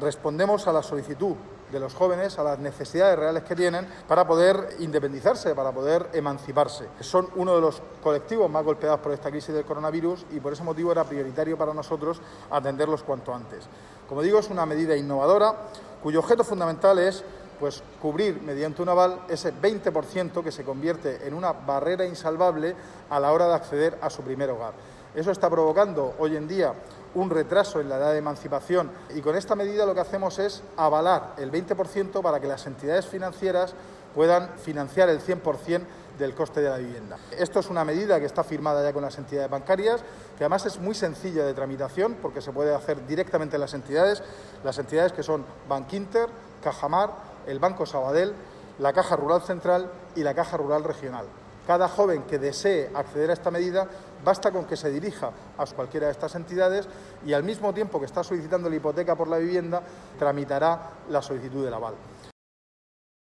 respondemos a la solicitud de los jóvenes, a las necesidades reales que tienen para poder independizarse, para poder emanciparse. Son uno de los colectivos más golpeados por esta crisis del coronavirus y por ese motivo era prioritario para nosotros atenderlos cuanto antes. Como digo, es una medida innovadora cuyo objeto fundamental es cubrir mediante un aval ese 20% que se convierte en una barrera insalvable a la hora de acceder a su primer hogar. Eso está provocando hoy en día un retraso en la edad de emancipación y con esta medida lo que hacemos es avalar el 20% para que las entidades financieras puedan financiar el 100% del coste de la vivienda. Esto es una medida que está firmada ya con las entidades bancarias, que además es muy sencilla de tramitación porque se puede hacer directamente en las entidades que son Bankinter, Cajamar, el Banco Sabadell, la Caja Rural Central y la Caja Rural Regional. Cada joven que desee acceder a esta medida basta con que se dirija a cualquiera de estas entidades y al mismo tiempo que está solicitando la hipoteca por la vivienda tramitará la solicitud del aval.